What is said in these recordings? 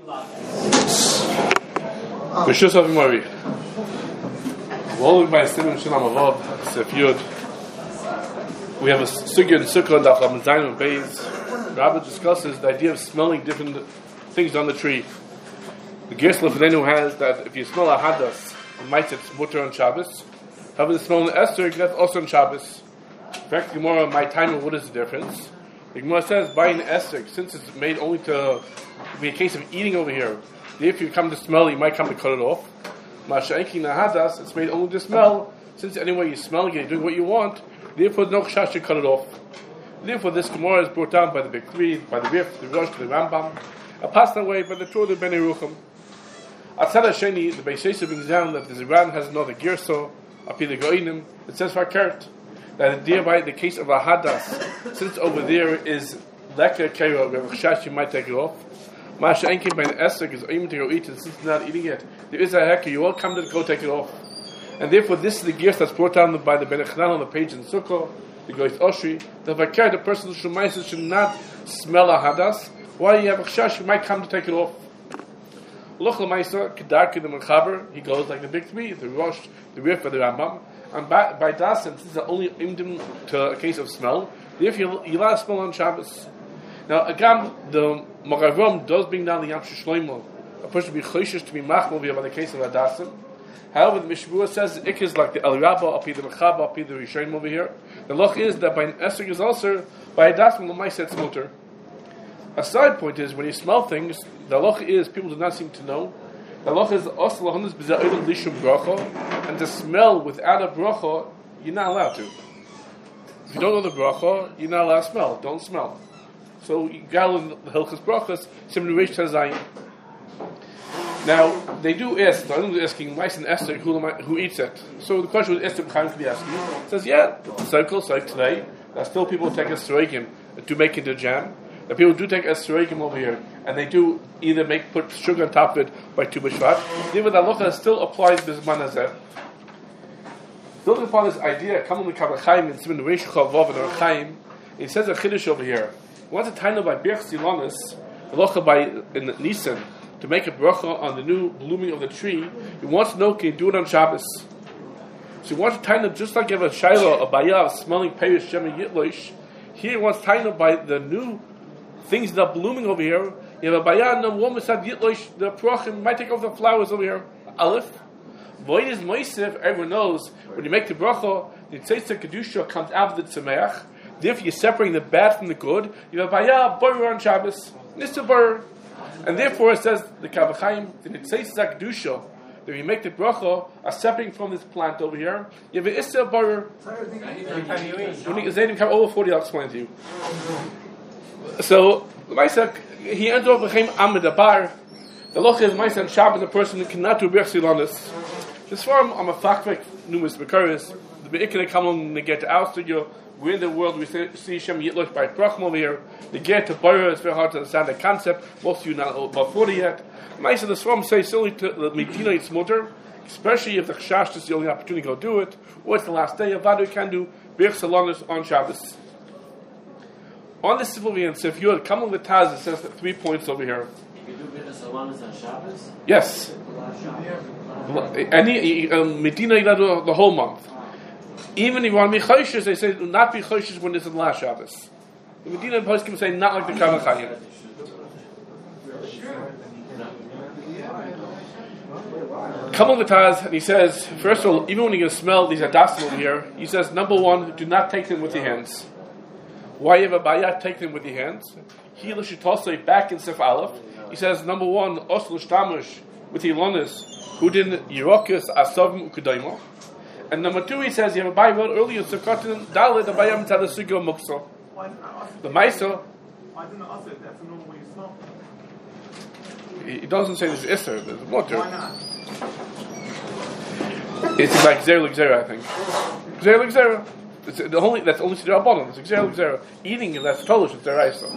B'shus Avimari. Rolling by Simon Shalom Avad, Sef Yud. We have a sugya in Sukkah and Daf Lamed Zayin and Beis. Rabbi discusses the idea of smelling different things on the tree. The Gersh Lefnenu has that if you smell a hadas, it might it's mutter on Shabbos. However, the smell in Esther, that's also on Shabbos. In fact, Gemara, my time, what is the difference? The Gemara says, by an Esther, since it's made only to be a case of eating over here, if you come to smell, you might come to cut it off. Masha'enki nahadas, it's made only to smell. Since anyway you're smelling it, you're doing what you want, therefore no chash to cut it off. Therefore, this Gemara is brought down by the Big Three, by the Rif, the Rosh, the Rambam, and passed away by the Torah, the Ben Yerucham. Atzad Hasheni, the Beis Yosef brings down that the Ziran has another Girso, Api the Goinim, it says Fakert, that thereby the case of a Hadas, since over there is Leka Kera, where chash you might take it off. Masha Enkin by an Esther is aiming to go eat, and since you're not eating it, there is a hecker, you all come to go take it off. And therefore, this is the gears that's brought down by the Ben Echnan on the page in Sukkah, the Goyt Oshri, that if I care, the person who should not smell a Hadas, while you have a chash, you might come to take it off. Loch L'Maisa, Kedarki the Mechaber, he goes like the Big Three, the Rosh, the Rif, and the Rambam, and by that sense, this is only aimed to a case of smell, therefore you allow smell on Shabbos. Now, again, the Moravam does bring down the Yam Shloimo, a person to be choishes to be machmol via by the case of Adasim. However, the Mishmur says the ik is like the El Rabba, Api the Mechaba, Api the Rishonim over here. The loch is that by an Esrog is also, by Adasim, the L'Maisa it's mutter. A side point is, when you smell things, the loch is, people do not seem to know, the loch is also lahonis b'za'odem lishum bracha, and to smell without a bracha, you're not allowed to. If you don't know the bracha, you're not allowed to smell. Don't smell. So you got in the Hilchos Brachos, Simon Reish Tazayin. Now they do ask. I don't know asking Mice and Esther who eats it. So the question was Esther Chaim could be asking. Says cycle today. That still people take esrogim to make into jam. That people do take esrogim over here, and they do either put sugar on top of it by Tu B'Shvat. Even the halacha still applies Bizman Hazeh. Building upon this idea, coming to Kavach Chaim and Simon Reish Chavav and Chaim, it says a chiddush over here. He wants a title by Birch Silonis, the locha by in Nisan, to make a bracha on the new blooming of the tree. He wants to know, can you do it on Shabbos? So he wants a title just like you have a shayla, a bayah, smelling perish shemi yitloish. Here he wants a title by the new things that are blooming over here. You have a bayah and a woman said yitloish, the prochim might take off the flowers over here. Aleph. Void is moisef, everyone knows, when you make the bracha, the tzeitzah kedusha comes out of the tzemeach. Therefore, you're separating the bad from the good. You have Bayah, Borer on Shabbos, Nista Borer. And therefore, it says, the Kavachayim, the Nitzais Zakdusha, that you make the bracha, are separating from this plant over here. You have an Issa Borer. Over 40, I'll explain to you. So, he ends off with Chaim Amid Abar. The loch is Maisa and Shabbos, the person who cannot do Birch Silonis. This form, I'm a fakvek, numerous Bekaris. The Be'ikane come along and get to our studio. We're in the world, we see Shem Yitlosh by Brachim over here. The get to Boyer is very hard to understand the concept. Most of you not about 40 yet. Mice of the Swam say silly to the Medina it's mutter, especially if the Chash is the only opportunity to go do it, or it's the last day of Vadu can do Birch Salonis on Shabbos. On the Sivli and Sif Yud, come on the Taz, it says 3 points over here. You can do Birch Salonis on Shabbos? Yes. Any Medina, you do the whole month. Even if you want to be choishes, they say not be choishes when it's in the last Shabbos. The Medina Poskim say not like the Kavachayim. Come on the Taz, and he says, first of all, even when you're going to smell these adasim over here, he says, number one, do not take them with your hands. Why you have a bayat, take them with your hands. He should also back in Sef Aleph. He says, number one, osl shtamish with Ilonis, who did Yerokis asavim ukudaymo. And number two, he says, you have a Bible earlier, Sukkot Dalit, the Bayam Tadasugo Mukso. The Maisa. Why didn't I say that's a normal way you smell? It doesn't say there's Isser, there's water. Why not? It's like Xer Luxera, I think. Xer Luxera. That's only Sidra Bonon. It's Xer Luxera. Eating it, that's Tolish, it's Deraisa.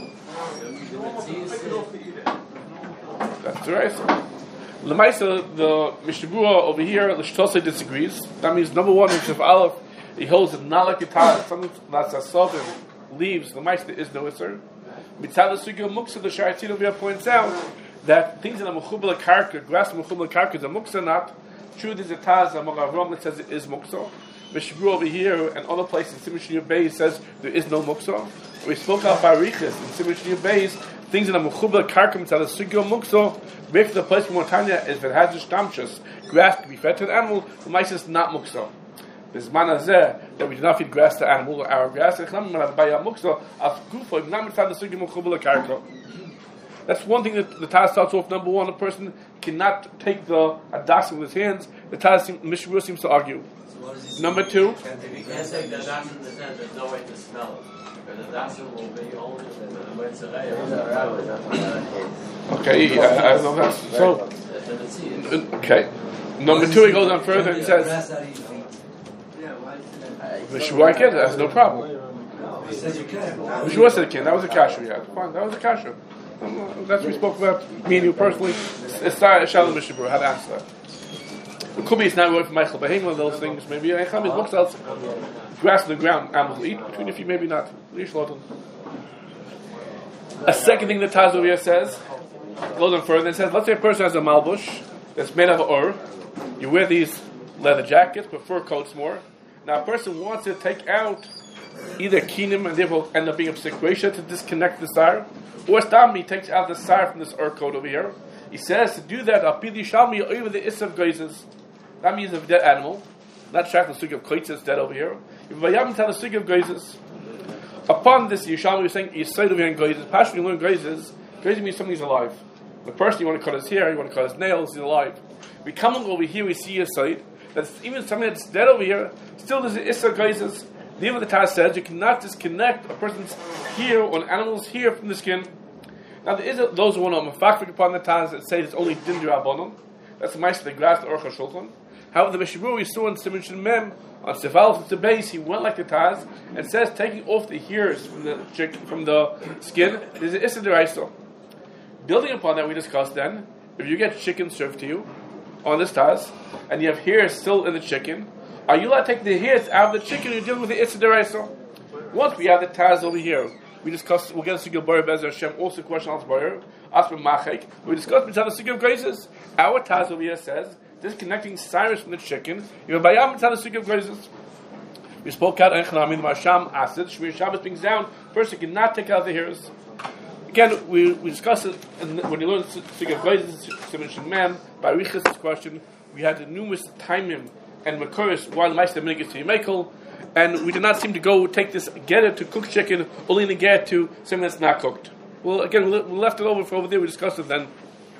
That's Deraisa. Lemaisa, the Mishnah over here, the Shtosei disagrees. That means number one, in Shef Aleph, he holds that not like a tar, something that's a sovim, leaves, Lemaisa, there is no Isser. Mitzad the Sugya Muksa, the Sharatin over here points out that things in a mechubel karka, grass mechubel karka is a muksa not. True, there's a Taz among Avram that says it is muksa. Mishbru over here and other places, Simon Bay says there is no muksa. We spoke out Barichas in Simon Bay's things in a mechubel karka mitzad a sugyo muksa. Make the place more tanya if it has the stamchus grass to be fed to the animal. The mice is not muksa. There's manazeh that we do not feed grass to animals. Our grass is not muksa. As gufo not mitzad the sugyo mechubel karka. That's one thing that the Taz starts off. Number one, a person cannot take the adasim with his hands. The Taz Mishmur seems to argue. So Number two, you can't take the adasim in the sense there's no way to smell it. Because the adasim will be only the okay, I don't know that's so. Okay. Number two, he goes on further and says, Mishmur can, that's no problem. Mishmur said can. That was a kasher, yeah. Fine, that was a kasher. That's what we spoke about, me and you personally. Shalom Mishabur, how to answer that. It could be it's not right for Michael Bahim, one of those things. Maybe Echam looks out, grass on the ground, animals eat. Between a few, maybe not. A second thing that Taz over here says, goes on further and says, let's say a person has a malbush that's made of ur. You wear these leather jackets, but fur coats more. Now a person wants to take out either kinim and therefore end up being a psikresha to disconnect the sar. Or Stam, takes out the sar from this ur coat over here. He says to do that, Apidi Shalmi over the Isav Geizes. That means a dead animal. Not track the sug of Kaitzes dead over here. If Vayam tell the sug of Geizes. Upon this, Yishalmi was saying, Yisaid over here in Geizes. Passion, you learn Geizes. Geizes means somebody's alive. The person you want to cut his hair, you want to cut his nails, he's alive. We come over here, we see Yisaid. That's even something that's dead over here. Still, there's an Isav Geizes. The the Taz says you cannot disconnect a person's hair or an animal's hair from the skin. Now there is those who want to mafakrik upon the Taz that say it's only din d'Rabbanan. That's the mice the grass the Aruch HaShulchan. However, the Mishabur we saw in Simon Shin Mem on Sefal the base, he went like the Taz and says taking off the hairs from the skin is an Issa D'Oraisa. Building upon that, we discussed then if you get chicken served to you on this Taz and you have hairs still in the chicken. Are you allowed to take the hairs out of the chicken? You're dealing with the Issa D'Oraisa. Once we have the Taz over here, we discussed. We'll get a Sugya Bayer Bezer Hashem. Also, question on Bayer. Ask for Machek. We discussed between the Sugya of Graces. Our Taz over here says disconnecting cyrus from the chicken. You have Bayam between the Sugya of Graces. We spoke out Enchanami the Marsham acid. Shmir Shabbos brings down. Person cannot take out the hairs. Again, we discussed it when you learn Sugya of Graces. Simon Shin Mem by Rich's question. We had the numerous timing and Makuris while the Meister Minigis to Yemekel, and we did not seem to go take this getter to cook chicken, only to get to something that's not cooked. Well, again, we left it over there, we discussed it then.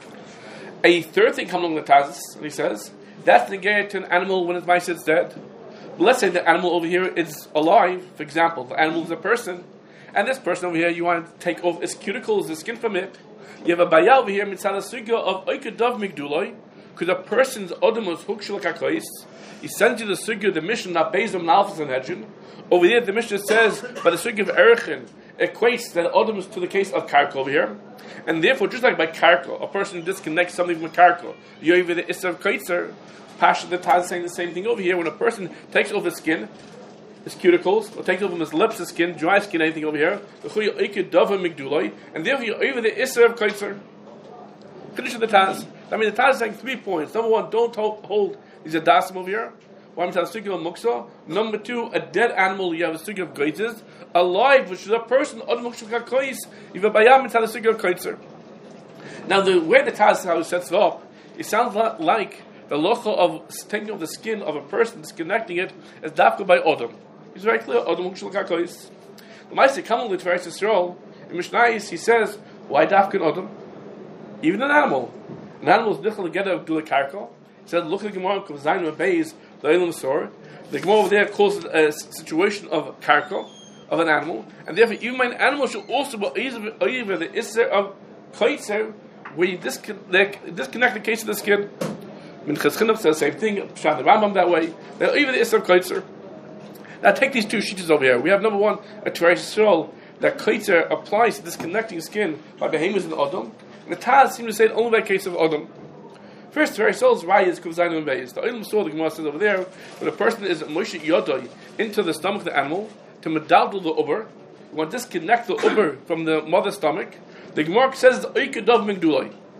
A third thing comes along the Tazis, and he says, that's the getter to an animal when its Meister is dead. But let's say the animal over here is alive, for example, the animal is a person, and this person over here, you want to take off its cuticles, the skin from it. You have a bayal over here, mitzvah sugya of oikadav migduloi, because a person's odomos hukshul kakais. He sends you the sugya, the mission, not based on Malchus and Hedron. Over here, the Mishnah says, by the sugya of Erechin, equates that odomos to the case of karka over here. And therefore, just like by karka, a person disconnects something from karka. You have the Issa of Kaitzer, Pasha the Taz saying the same thing over here. When a person takes off his skin, his cuticles, or takes off his lips, his skin, dry skin, anything over here, and therefore you over the Issa of Kaitzer. Finish with the Taz. I mean, the Taz is saying 3 points. Number one, don't hold these adasim over here. One is a sugya of muksa. Number two, a dead animal, you have a sugya of gaitzes. Alive, which is a person, other muksa kakois, you have a bayam, it's a sugya of kaitzer. Now, the way the Taz how he sets it up, it sounds like the locha of taking off the skin of a person, disconnecting it, is dafka by Odom. It's very clear, Odom muksa kakois. The Meister commonly to Eretz Yisrael, in Mishnayis, he says, why dafka in Odom? Even an animal. An animal is nichel together of gula karka. He said, look at the Gemara of Zayin Obeis, the Eilim Sor. The Gemara over there calls it a situation of karka, of an animal, and therefore even an animal should also be either the Isser of Kaitzer, where you disconnect the case of the skin. Minchas Chinuch says the same thing, Pshat the Rambam that way, that even the Isser of Kaitzer. Now take these two sheets over here. We have number one, a Teresh Yisrael, that Kaitzer applies to disconnecting skin by Behemoth and Odom, and the Taz seems to say it only by case of Odom. First, very soul's right is Kuvzayin and Beis. The Olam saw the Gemara says over there, when a person is Moshe Yodoi into the stomach of the animal, to medaldal the uber, you want to disconnect the uber from the mother's stomach, the Gemara says the Oikadav Migdulai.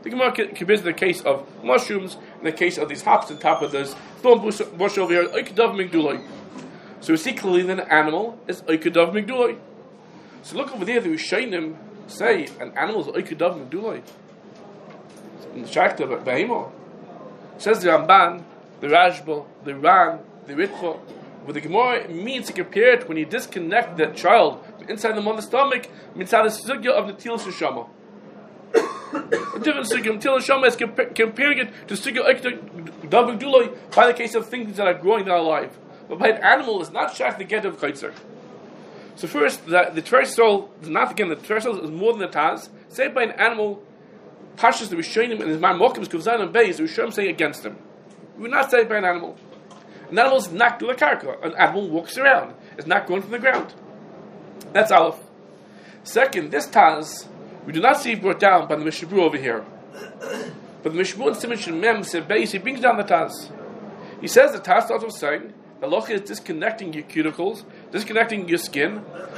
The Gemara compares the case of mushrooms and the case of these hops on top of this thorn bush over here, Oikadav Migduloi. So we see clearly that an animal is Oikadav Migduloi. So look over there, the Rishonim say an animal is Oikadav Migduloi. In the Shakta Behemo. Says the Ramban, the Rashba, the Ran, the Ritva. What the Gemara means to compare it when you disconnect that child from inside the mother's stomach, inside the sugya of the Til Shama. A different sugya, Til Shama is comparing it to sugya Oikadav Migduloi by the case of things that are growing, that are alive. But by an animal, it's not shach the get of Kaitzer. So first, the Tversol is not again, the Tversol is more than the Taz. Say by an animal, Pashas the Rishonim and his man Mokim Kuvzayin and Beis, the Rishonim saying against him. We would not say by an animal. An animal is not do a karka. An animal walks around. It's not going from the ground. That's Aleph. Second, this Taz, we do not see brought down by the Mishabru over here. But the Mishabru and Simon Shemem said Beis, he brings down the Taz. He says the Taz starts with saying, the loch is disconnecting your cuticles, disconnecting your skin.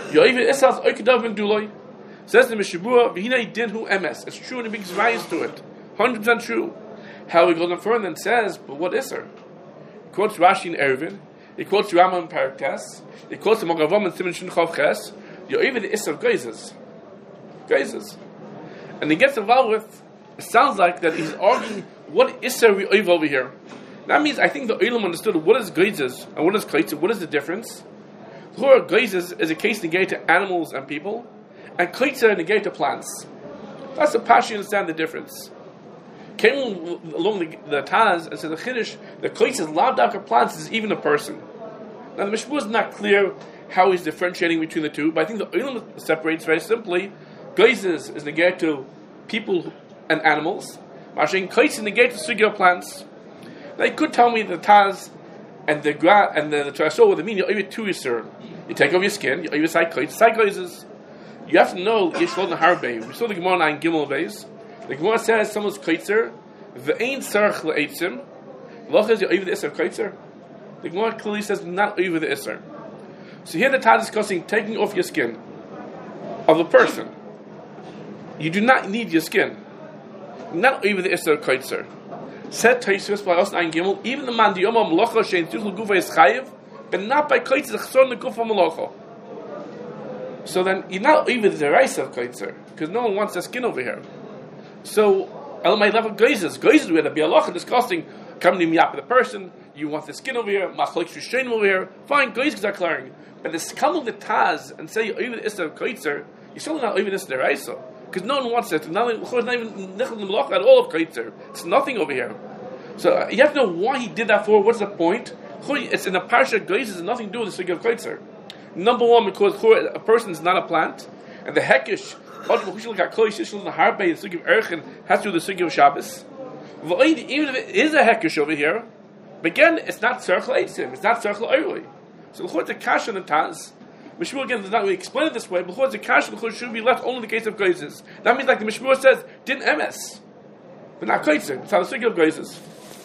Says the Mishabura, V'hinei din hu emes. It's true and it brings rise to it. 100% true. How he goes on further and says, but what is her? He quotes Rashi in Eruvin. He quotes Rama in Paraktes. He quotes the Mogavam in Siman Shin Chav Ches. Yoiv the Isser Geizes. Geizes. And he gets involved with, it sounds like that he's arguing, what Isser we oiv over here? That means I think the Olam understood what is Geizes and what is Kaitzer, what is the difference? Geizes is a case negated to animals and people, and Kaitzer negated to plants. That's the Pashi understand the difference. Came along the Taz and said the Chiddush, the Kaitzer lav dafka plants is even a person. Now the Mishmur is not clear how he's differentiating between the two, but I think the Olam separates very simply. Geizes is negated to people and animals. Mashing Kaitzer negated to sugya plants. Now you could tell me the Taz and the Torah what they mean. You over two Yisur. You take off your skin. You over side Geizes. You have to know Yishlod and Harbe. We saw the Gemara in Gimel Beis. The Gemara says someone's Kaitzer. Ve'ein sarach le'eitzim. Loch is you over the Isser Kaitzer. The Gemara clearly says not over the Isser. So here the Taz is discussing taking off your skin of the person. You do not need your skin. Not over the Isser Kaitzer. Said Taisvis by us Ein Gimel, even the man the Yom Malacha Shein Tuchel Gufa is Chayiv, but not by Kaitzer Chson the Gufa Malacha. So then you're not even the rice of Kaitzer, because no one wants the skin over here. So Elamai level Geizes we had to be Allah discussing coming to me up with the person. You want the skin over here, Machlik Shushain over here. Fine, Geizes are clearing, but this come of the Taz and say even the Isser of Kaitzer, you're still not even the rice. Because no one wants it. Not even Nichel at all of Kaitzer. It's nothing over here. So you have to know why he did that for. What's the point? It's in a parsha Geizes has nothing to do with the sugya of Kaitzer. Number one, because a person is not a plant, and the hekish the harbe the sugya of Erchen has to do with the sugya of Shabbos. Even if it is a hekish over here, but again, it's not circle eitzim. It's not circle oirui. So the kash on the Taz. Mishmur again does not really explain it this way, but the kash should be left only in the case of Geizes. That means, like the Mishmur says, din emes, but not Kaitzer. It's how the sugya of Geizes.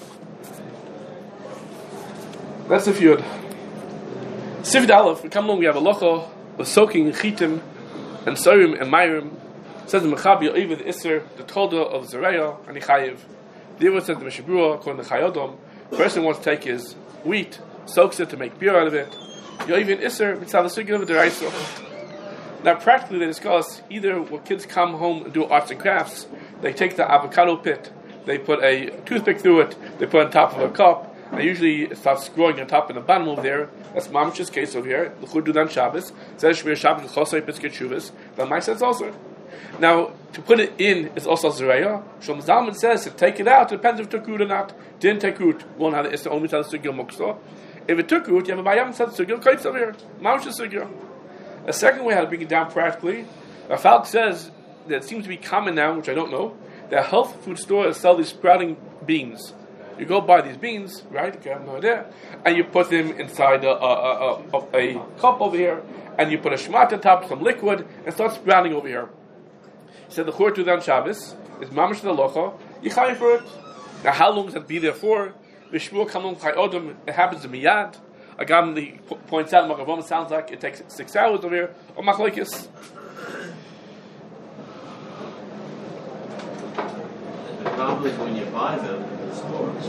That's the feud. Sifid Aleph, we come along, we have a locha of soaking chitim and sorim and mayrim. Says the Mechabi over the Isser, the Tolda of Zereya and Ichayev. The other says the Mishabura, according to Chayodom, the person wants to take his wheat, soaks it to make beer out of it. You even Isser, it's how the sugya of the Deraisa. Now, practically, they discuss either when kids come home and do arts and crafts, they take the avocado pit, they put a toothpick through it, they put it on top of a cup, and usually it starts growing on top and the bottom over there. That's Mamish's case over here. The Chud do that on Shabbos. Says Shmir Shabbos, Chosai Piskei Shuvas. But my sense also. Now, to put it in is also Zereya. Shlomo Zalman says to take it out, it depends if it took root or not. Didn't take root. One had it's the only time the sugya muksa. If it took root, you have a bayam said sugya kaitz over here. Mamish's sugya. A second way how to bring it down practically. Falk says that it seems to be common now, which I don't know, that health food stores sell these sprouting beans. You go buy these beans, right? Okay, I have no idea, and you put them inside a cup over here, and you put a shmat on top, some liquid, and start sprouting over here. He said the chur to on Shabbos is mamash the locha. You chayim for it. Now, how long does it be there for? V'shmur kamon chayodom. It happens in miyad. Agam points out Magavom sounds like it takes 6 hours over here. Or machlokes. probably when you buy them in the stores,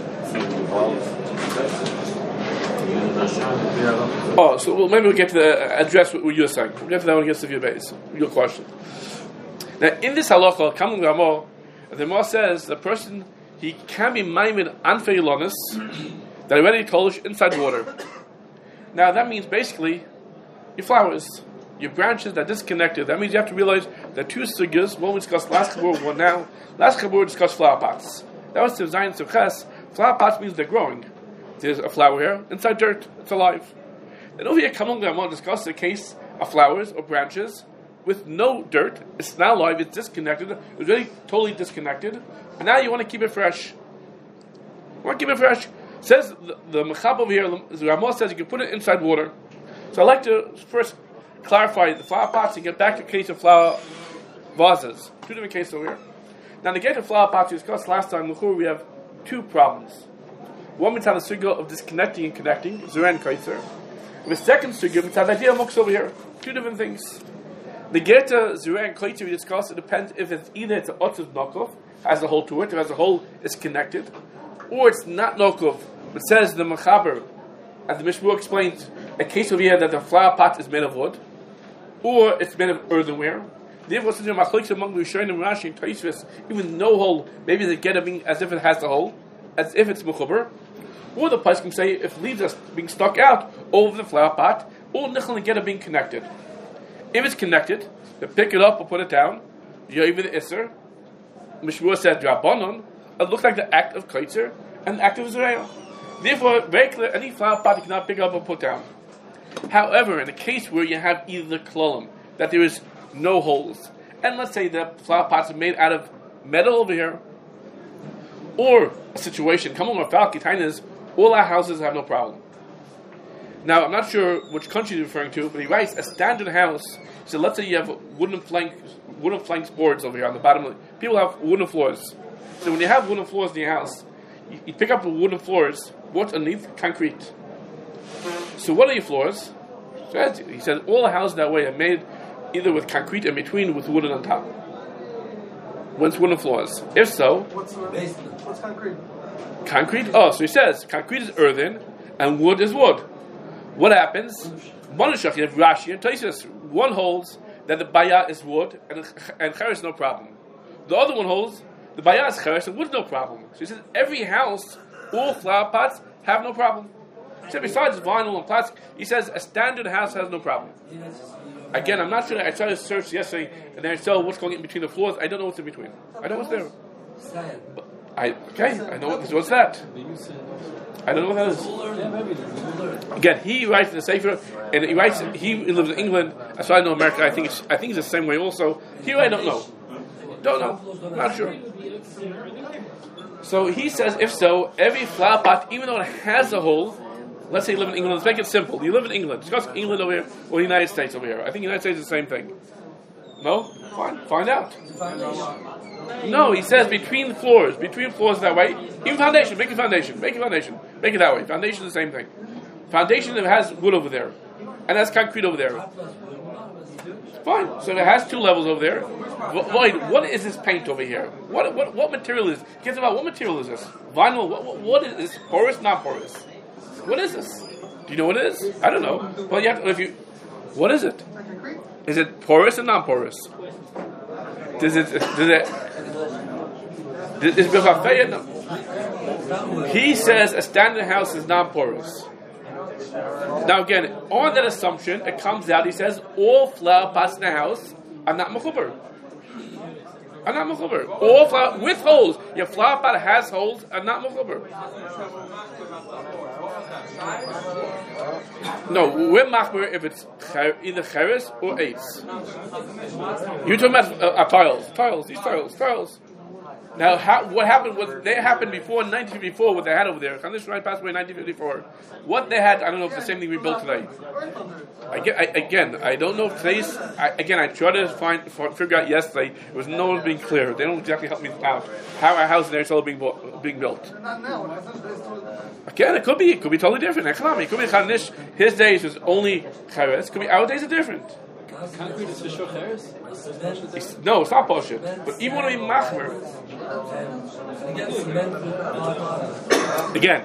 Oh, so well, maybe we'll get to the address what you're saying. We'll get to that when it gets to your base. Your question. Now, in this halacha, Kamun Ramah, the Ramah says the person he can be maimed anfei lonis that already kolish inside water. Now that means basically your flowers, your branches that are disconnected. That means you have to realize there are two sugyas. One we discussed last Chabur, one now. Last Chabur we discussed flower pots. That was Tivzayin Suches. Flower pots means they're growing. There's a flower here, inside dirt, it's alive. Then over here, Kamun Ramah discuss the case of flowers or branches with no dirt. It's not alive, it's disconnected. It's really totally disconnected. But now you want to keep it fresh. You want to keep it fresh. Says the Mechab over here, the Ramah says you can put it inside water. So I'd like to first clarify the flower pots and get back to the case of flower vases. Two different cases over here. Now, in the case of flower pots we discussed last time, we have two problems. One mitzvah the sugya of disconnecting and connecting, Zerah and Kaitzer. The second sugya mitzvah the idea of muksa over here. Two different things. The Geta, Zerah and Kaitzer we discussed, it depends if it's either it's an otzav nokov, has a hole to it, if it has a hole, it's connected, or it's not nokov. It says the Mechaber, as the Mishmur explains, a case over here that the flower pot is made of wood, or it's made of earthenware. Therefore, since the machlokes among the Rishonim and Rashi and Tosfos, even no hole, maybe the Geta being as if it has the hole, as if it's mechuber, or the place can say if leaves are being stuck out over the flower pot, or nichel and Geta being connected. If it's connected, they pick it up or put it down. Yoiv the Isser. Mishmur said Rabbanon. It looks like the act of Kaitzer and the act of Israel. Therefore, very clear, any flower pot you cannot pick up or put down. However, in a case where you have either klolim, that there is no holes, and let's say the flower pots are made out of metal over here, or a situation, come on, is all our houses have no problem. Now, I'm not sure which country he's referring to, but he writes a standard house. So let's say you have wooden planks boards over here on the bottom. People have wooden floors. So when you have wooden floors in your house, you pick up the wooden floors. What's underneath? Concrete. So what are your floors? So he says all the houses that way are made either with concrete in between with wooden on top. When's wooden floors? If so, What's concrete? Concrete? Oh, so he says concrete is earthen and wood is wood. What happens? Monoshach, you have Rashi and Tosfos. One holds that the bayah is wood and cheres no problem. The other one holds the bayah is cheres and wood no problem. So he says every house, all flower pots have no problem. So besides vinyl and plastic, he says a standard house has no problem. Again, I'm not sure. I tried to search yesterday and then I saw what's going in between the floors. I don't know what's in between. I know what's there. But I know what's that. I don't know what that is. Again, he writes in the Sefer, and he writes. He lives in England. As far as I know, America. I think it's the same way. Also, here I don't know. Not sure. So he says, if so, every flower pot, even though it has a hole, let's say you live in England. Let's make it simple. You live in England. Discuss England over here or the United States over here. I think the United States is the same thing. No? Fine. Find out. No, he says between floors that way. Even foundation, make a foundation. Make it that way. Foundation is the same thing. Foundation that has wood over there, and has concrete over there. Fine. So it has two levels over there. Lloyd, what is this paint over here? What material is? Guess about what material is this? Vinyl. What is this? Porous, not porous. What is this? Do you know what it is? I don't know. Well, you have to, what is it? Is it porous or non-porous? Is it no. He says a standard house is non-porous. Now again, on that assumption, it comes out, he says, all flower pots in the house are not mechuber. All flower, with holes. Your flower pot has holes, are not mechuber. No, we're machmer if it's either cheres or eitz. You're talking about these tiles. Now, what happened was they happened before 1954. What they had over there, Kanish Rai passed away in 1954. What they had, I don't know if it's the same thing we built today. I don't know if today's. I tried to figure out yesterday. It was no one being clear. They don't exactly help me out how our house in there is all being built. Again, it could be totally different. It could be Kanish. His days was only cheres. It could be our days are different. Concrete is for sure chairs? No, it's not bullshit. But even when we machmer, again,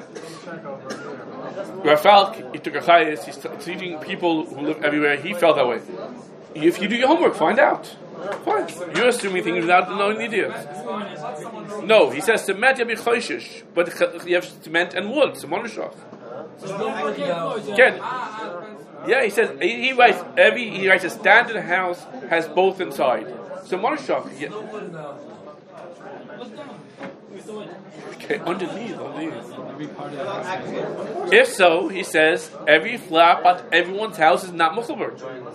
Rafal, he took a chayes, he's teaching people who live everywhere, he felt that way. If you do your homework, find out. Fine. You're assuming things without knowing the idea. No, he says cement yabi choishish, but you have cement and wood, so monoshach. Again, yeah, he says he writes a standard house has both inside. So monoshach. Yeah. Okay, underneath. If so, he says every flap at everyone's house is not muchaber.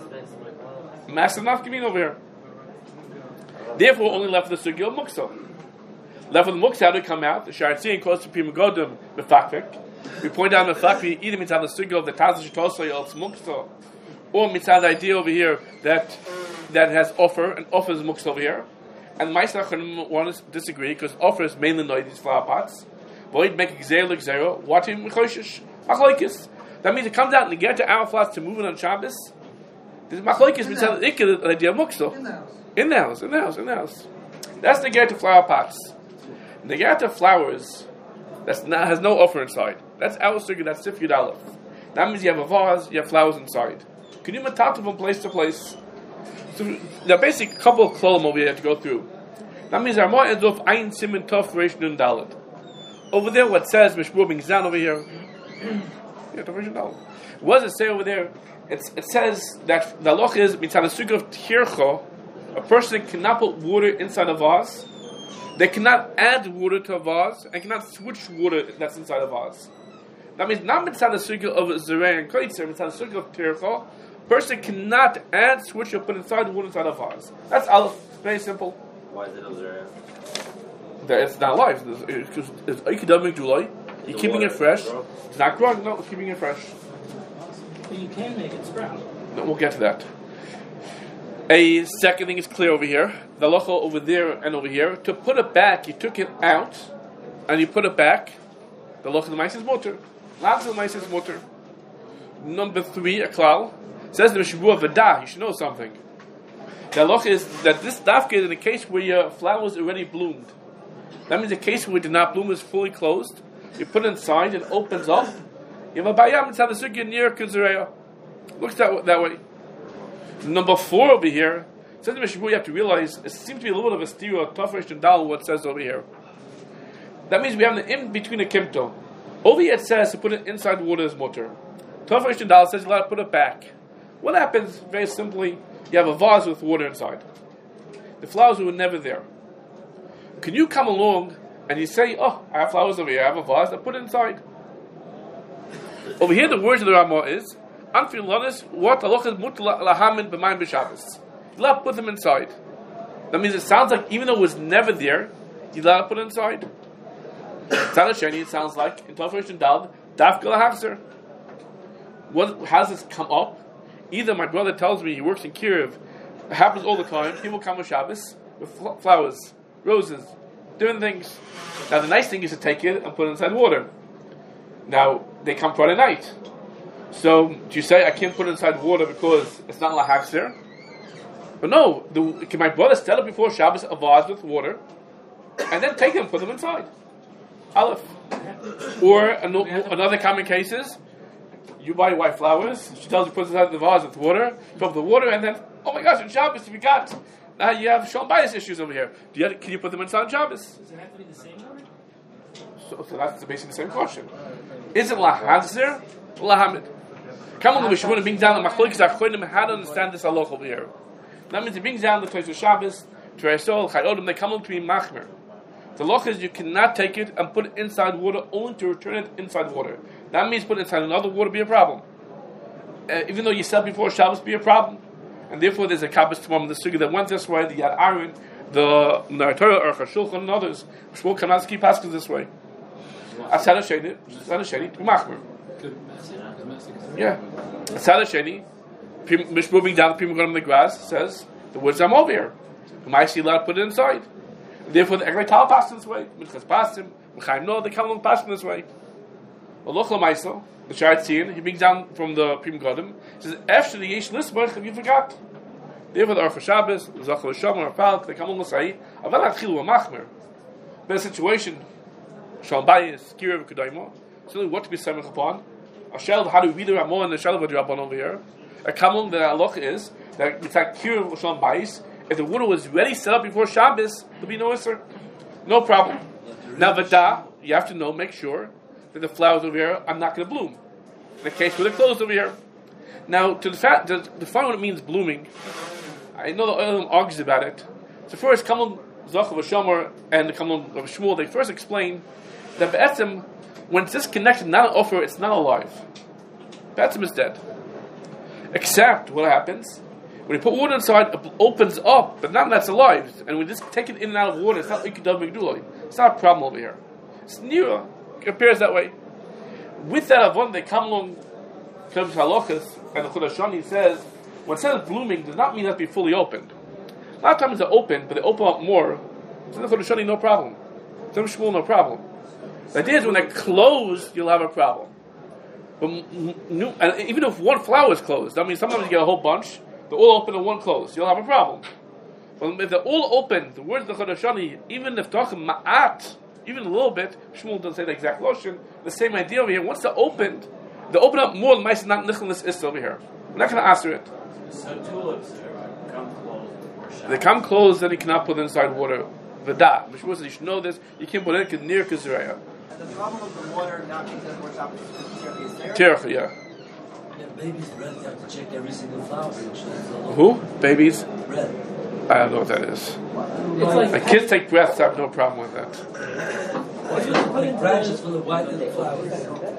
Massive not giving over here. Therefore, only left with the sugya of muksa. Left with the muksa, how to come out? The Sharatzi and close to Pima Godim, Mefakvik. We point out Mefakvik either mitzvah the sugya of the Tazah Shetosay of muksa, or mitzvah the idea over here that has offer, and offer is muksa over here. And the Ma'aseh want to disagree because offer is mainly not these flower pots. Void make exer zero. What him mechoshish machlokes. That means it comes out and you get to our flowers to move it on Shabbos. This machlokes mitzvah the idea of muksa. In the house. That's the get to flower pots. The get to flowers has no offer inside. That's our sugar. That's Sif Yud Aleph. That means you have a vase, you have flowers inside. Can you matata from place to place? So the basic couple of klolim over here to go through. That means our more ends off Ein Simen Tov Reish Nun Dalet. Over there, what says Mishmur Bin Gzan over here? Yeah, Tov Reish Nun Dalet. What does it say over there? It says that the loch is mitzvah sugar of tircho. A person cannot put water inside a vase. They cannot add water to a vase and cannot switch water that's inside a vase. That means not mitzvah sugar of zerei and koitzer, mitzvah sugar of tircho. Person cannot add, switch, or put inside the water inside a vase. That's all. Very simple. Why is it a zera? It's not live. It's academic July. You're keeping it fresh. It's not growing. No, it's keeping it fresh. But you can make it sprout. No, we'll get to that. A second thing is clear over here. The locha over there and over here. To put it back, you took it out and you put it back. The locha of the mice is motor. Lots of the mice is motor. Number 3, a klal. Says the Mishabua V'dah, you should know something. The halacha is that this dafka is in a case where your flowers already bloomed. That means a case where it did not bloom is fully closed. You put it inside, it opens up. You have a bayam inside the sugya near Kizareya. Looks that way. Number 4 over here, says the Mishabua, you have to realize, it seems to be a little bit of a stereo, Tafresh and Dal, what it says over here. That means we have the in between a kimto. Over here it says to put it inside water is motor. Tafresh and Dal says you're allowed to put it back. What happens, very simply, you have a vase with water inside. The flowers were never there. Can you come along and you say, oh, I have flowers over here, I have a vase, I put it inside. Over here the words of the Ramah is, Anfil Lonis, what Alochas Mutla Lahamin B'mayim B'Shabbos. You allowed to put them inside. That means it sounds like even though it was never there, you allowed to put it inside. Tzad Sheni, it sounds like, in Tafresh and Dal, Dafka Lahachzer. How does this come up? Either my brother tells me he works in Kiev, it happens all the time, people come on Shabbos with flowers, roses, different things. Now the nice thing is to take it and put it inside water. Now, they come Friday night. So, do you say I can't put it inside water because it's not lahachzer? But no, can my brother set up before Shabbos a vase with water and then take them and put them inside? Aleph. Or another common case is, you buy white flowers, she tells you to put it inside the vase with water, fill up the water, and then, oh my gosh, on Shabbos we got, now you have shalom bias issues over here. Can you put them inside on Shabbos? Does it have to be the same number? So that's basically the same question. Is it lahazir or lahamid? Come on, we should bring down the machlokes achonim. How to understand this halach over here? That means it brings down the Tosfos Shabbos, Teresol, Chayodim. They come up to be machmer. The halach is you cannot take it and put it inside water, only to return it inside water. That means put it inside another water be a problem. Even though you said before Shabbos be a problem, and therefore there's a kabbos tomorrow in the sugi that went this way. The Yad Aaron, the Torah, or Chashulchan, and others. Shmuel Kanansky passes this way. Asad Sheni, machmer. Yeah. Asad Sheni, moving down the people going on the grass says the words I'm over here. Am see allowed to put it inside? Therefore, the Eglei Tal passed this way. Minchas Pasim, Mechaim No, they come along passing this way. Aloch Lamaisa, the Sharat Tzion, he brings down from the Prim Godim, says, after the Yesh Lisbach, you forgot. Therefore, the Arfa Shabbos, Zachar Shomer, Falk, they come almost say, Aval Atchilu Machmer. But a situation, Shalom Bayis, Kiriv Kedaimo, certainly what to be semech upon. A shel, how do we read the Ramon and the shel of the Rabban over here? A kamon, the halach is that it's like Kiriv Shalom Bayis. If the water was ready set up before Shabbos, there'll be no isser, no problem. Now, Vada, you have to know, make sure that the flowers over here are not going to bloom. In the case where they're closed over here. Now, to define what it means blooming, I know the Olam argues about it. So first, Kamon Zachar V'Shomer and the Kamon of Shmuel, they first explain that Be'etzim, when it's disconnected, not an offer, it's not alive. Be'etzim is dead. Except, what happens? When you put water inside, it opens up, but now that's alive. And when you just take it in and out of water, it's not like you do. It's not a problem over here. It's nearer. It appears that way. With that avon, they come along, comes halachas, and the Chudashani says, when it says blooming, does not mean that be fully opened. A lot of times they're open, but they open up more. So the Chudashani, no problem. Some Shmuel, no problem. The idea is when they're closed, you'll have a problem. But and even if one flower is closed, that means sometimes you get a whole bunch, they're all open and one closed, you'll have a problem. But if they're all open, the words of the Chudashani, even if talking ma'at, even a little bit, Shmuel doesn't say the exact lotion, the same idea over here. Once they're opened, they open up more, the mice is not nichlis is over here. We're not going to answer it. So tulips come closed before Shabbos. They come closed, then you cannot put inside water. V'da. Mishmur says you should know this. You can't put it near Kizreya. And the problem with the water not being done more Shabbos is there? Tircha, yeah. Yeah, baby's bread, you have to check every single flower. Who? Babies? Bread. I don't know what that is. It's like My kids take breaths, I have no problem with that. Like branches full of white little flowers.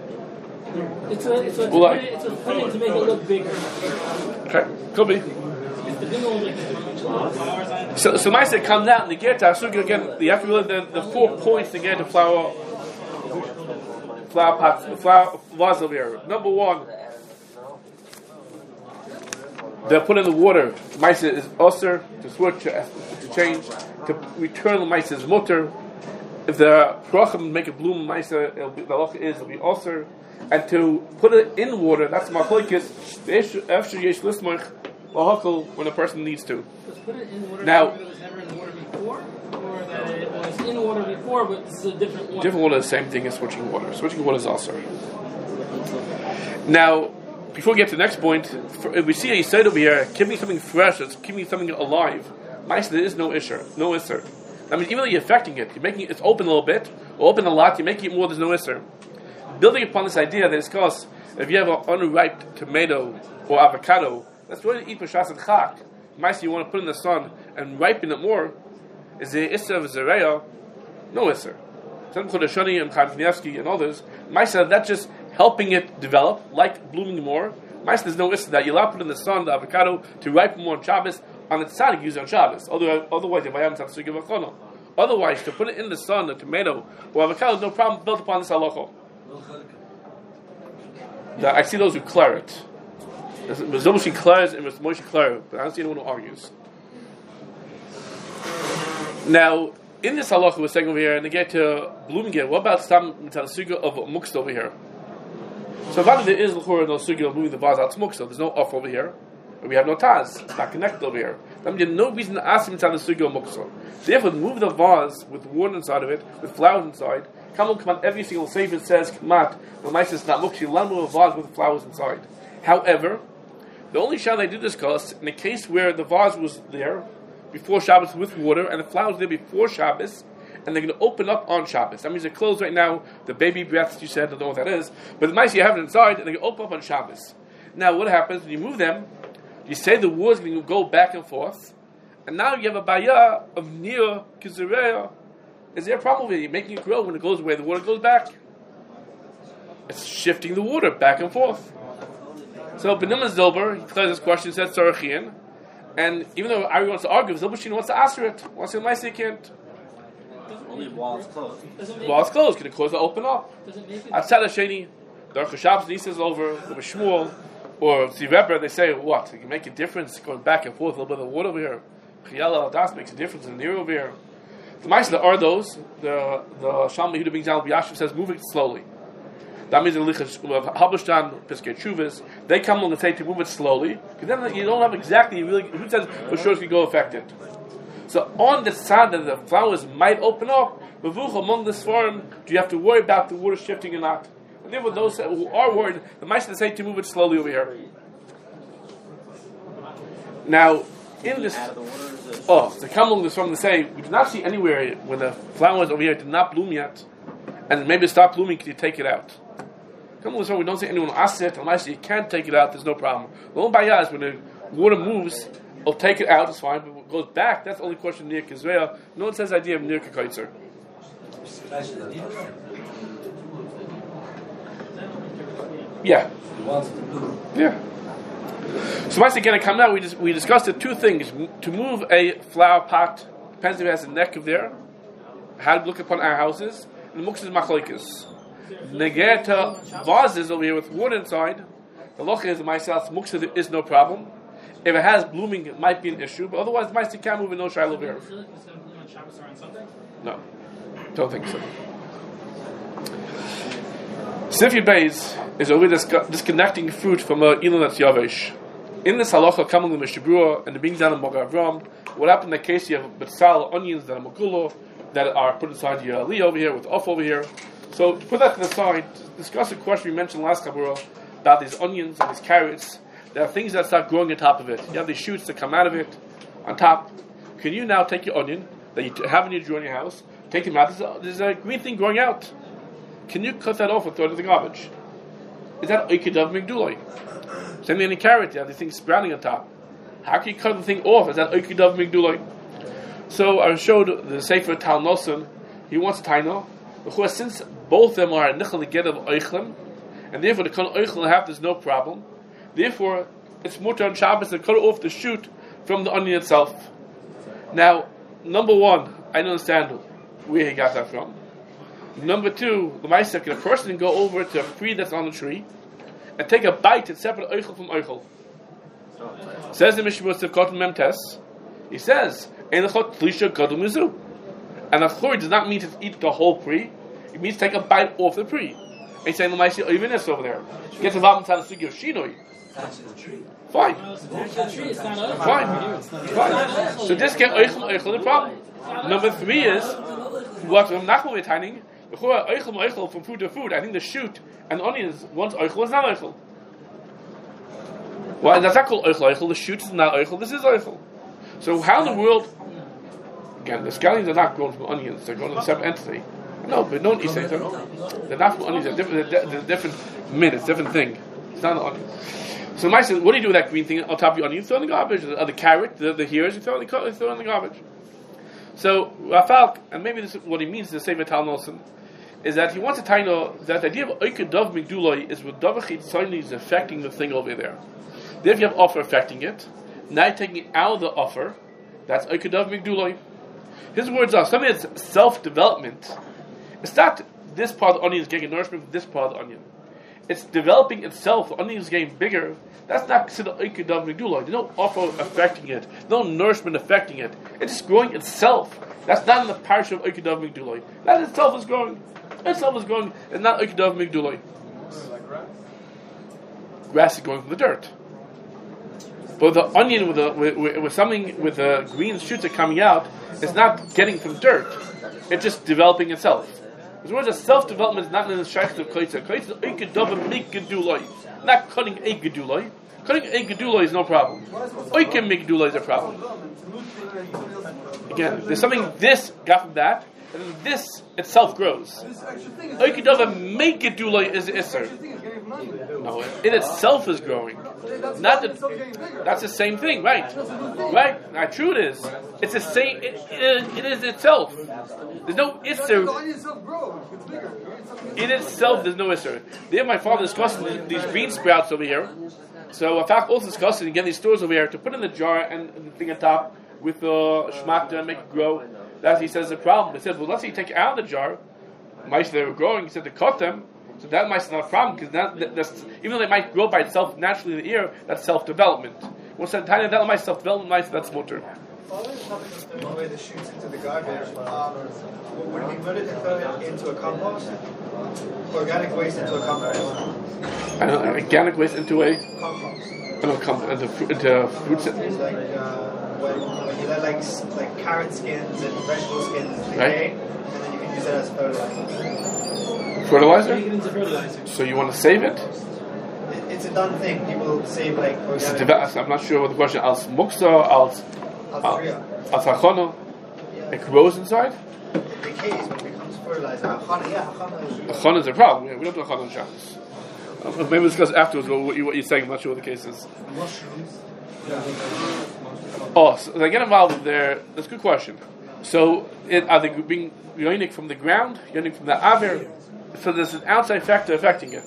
it's Well, a pudding to make it look bigger. Okay, could be. If the big one like flowers on it. So my say come down to get to Asuga again. You have to realize the 4 points to get to flower pots, the flower vase over here. Number 1, they're put in the water. Maisa is usher to switch to change to return the Maisa is mutter. If the brachim make it bloom, Maisa the halacha is it'll be usher, and to put it in water that's machlokes. After yesh lismach lahakol when a person needs to. Just put it in water. Now- It was never in water before, or that it was in water before, but this is a different one. Different water is the same thing as switching water. Switching water is usher. Now, before we get to the next point, if we see a side over here, keeping something fresh, it's keeping something alive. Maisa, there is no isser. I mean, even though you're affecting it, you're making it, it's open a little bit, or open a lot, you're making it more, there's no isser. Building upon this idea that it's because if you have an unripe tomato or avocado, that's what you eat for Shas and Chak. Maisa, you want to put in the sun and ripen it more, is the isser of Zereya? No isser. Some Chodashani and Chaim Kanievsky and others, Maisa, that's just helping it develop, like blooming more. Maisa, there's no issue that you allow to put in the sun, the avocado, to ripen more on Shabbos, on its side, use it on Shabbos. Otherwise, if I haven't to give a otherwise, to put it in the sun, the tomato, or avocado, no problem built upon this halacha. I see those who clear it. Zobushi clears and Moshe clear, but I don't see anyone who argues. Now, in this halacha we're saying over here, and to get to blooming here, what about some suga of muksta over here? So if there is l'chora no suga of moving the vase out to muksta, there's no off over here, and we have no taz, it's not connected over here. That means there's no reason to ask him to the suga of muksta. Therefore, move the vase with water inside of it, with flowers inside. Come on, every single sefer says kamat. The mice is not mukshi. Let move a vase with flowers inside. However, the only shot they do this cause in the case where the vase was there before Shabbos with water, and the flowers there before Shabbos, and they're going to open up on Shabbos. That means they're closed right now. The baby breaths, you said, I don't know what that is, but the mice you have it inside, and they're going to open up on Shabbos. Now, what happens when you move them? You say the water's going to go back and forth, and now you have a baya of near kizureya. Is there a problem with it? You're making it grow when it goes away, the water goes back. It's shifting the water back and forth. So Benimah Zilber, he clears this question, says Tzarachian, and even though Ari wants to argue, Zilberstein wants to answer it. Wants to say, he can't. Only walls closed. While it's closed, can it close to open up? Doesn't make it. Outside of Sheni, the Rosh Hashanah Nisas over, or Shmuel, or Ziveber, they say, what? It can make a difference going back and forth, a little bit of water over here. Chiyal al-Das makes a difference in the near over here. The mice that are those, the Shalom Yehuda Bing Zal B'Yashiv says, move it slowly. That means the Lichas Habashtan, Piskei Chuvas, they come along and say to move it slowly, because then you don't have exactly, who says for sure it's going to go affected. So on the side that the flowers might open up, among this form, do you have to worry about the water shifting or not? And therefore those who are worried, the Maisa say to move it slowly over here. Now, in this, they come along this form and say, we do not see anywhere when the flowers over here did not bloom yet, and maybe stop blooming, can you take it out? Come along this form, we don't see anyone ask it, unless you can't take it out, there's no problem. The only bayah is when the water moves, it'll take it out, it's fine, but when it goes back, that's the only question near Kizreya. No one says the idea of near Kakaitzer. Yeah. Yeah. So once again, I come out. We discussed the two things: to move a flower pot depends if it has a neck of there. How to look upon our houses. And the muktzah is machlokes. Negeta vases over here with water inside. The loch is myself muktzah. There is no problem. If it has blooming, it might be an issue. But otherwise, the can't move in no shiloh over here. No, don't think so. Sifi Beis is over disconnecting fruit from a ilan that's yavesh. In this halacha, coming to the Mishabura and the being done in Mogar Avram, what happened in the case you have betzal, onions that are makulo, that are put inside the ali over here with off over here. So put that to the side. Discuss a question we mentioned last Kabura about these onions and these carrots. There are things that start growing on top of it. You have these shoots that come out of it on top. Can you now take your onion that you have in your drawer in your house, take them out? There's a green thing growing out. Can you cut that off and throw it in the garbage? Is that Oikedav Migduloi? Same thing in a carrot, you have these things sprouting on top. How can you cut the thing off? Is that Oikedav Migduloi? So I showed the Sefer Tal Nosson, he wants a taino. Since both of them are Nichel Neged of Oichlem, and therefore the Kol Oichlem have, there's no problem. Therefore, it's mutar on Shabbos to cut off the shoot from the onion itself. Now, number one, I don't understand where he got that from. Number two, the Maisa, can a person go over to a tree that's on the tree and take a bite and separate oichel from oichel? Says the Mishnah Sivkot Memtes, he says, Einachot Tlisha Gadol Mizu. And a chur does not mean to eat the whole tree, it means to take a bite off the tree. And he's saying, the Maisa, even this over there. Gets involved in the Sugi of Shinoi. Fine. Fine. So this can oichel the problem. Number three is, what from Nachman we're taining, oichel from food to food. I think the shoot and the onions, once oichel is not oichel. Why does that called oichel? The shoot is not oichel, this is oichel. So how in the world, again, the scallions are not grown from onions, they're grown in a separate entity. No, but don't eat them. They're not from onions, they're different mint, it's a different thing. It's not an onion. So my says, what do you do with that green thing on top of your onion? You throw it in the garbage. The carrot, the hairs, you throw it in the garbage. So Rafal, and maybe this is what he means to say Vital Nelson, is that he wants to tell you that the idea of Oikedav Migduloi is with Davachit suddenly is affecting the thing over there. Then if you have offer affecting it, now you're taking it out of the offer, that's Oikedav Migduloi. His words are something that's self-development. It's not this part of the onion is getting nourishment from this part of the onion. It's developing itself, the onion is getting bigger. That's not considered Oikedav Migduloi. There's no offer affecting it, no nourishment affecting it. It's just growing itself. That's not in the parish of Oikedav Migduloi. That itself is growing. Itself is growing. It's not Oikedav Migduloi. Grass is growing from the dirt. But the onion with something with the green shoots are coming out, it's not getting from dirt. It's just developing itself. As well as self-development is not in the shaykh of Kaitza. Kaitza is Oikedav Migduloi. Not cutting a Geduloi. Cutting a Geduloi is no problem. Oike Migduloi is a problem. Again, there's something this got from that, and then this itself grows. Oikedav Migduloi is Isser. No, it itself is growing. Not that, that's the same thing, right? Right? Now, true it is. It's the same. It is itself. There's no Isser. In itself, there's no Isser. There, my father discussed these bean sprouts over here. So, in fact, also discussed it and get these stores over here to put in the jar and the thing on top with the shmata and make it grow. That he says is a problem. They said, well, let's say you take it out of the jar. Mice they were growing. He said to cut them. So that might not a problem because even though they might grow by itself naturally in the ear, that's self-development. Once that might self-development, mice that's mutter. Following the topic of throwing away the shoots into the garbage, would it be better to throw it into a compost? Organic waste into a compost? Organic waste into a Compost. into fruits. It's like when you let like carrot skins and vegetable skins decay, and then you can use it as fertilizer. Fertilizer? Make it into fertilizer. So you want to save it? It's a done thing. People save like It's organic. I'm not sure what the question. Als muksa, als hachana. It grows inside. It decays when it becomes fertilizer. Hachana is Hachana is a problem. Yeah, we don't do hachana on Shabbos. Maybe we'll discuss afterwards what you're saying. I'm not sure what the case is. Mushrooms. Oh, so they get involved there. That's a good question. So, are they being yonik from the ground, yonik from the aver? So there's an outside factor affecting it.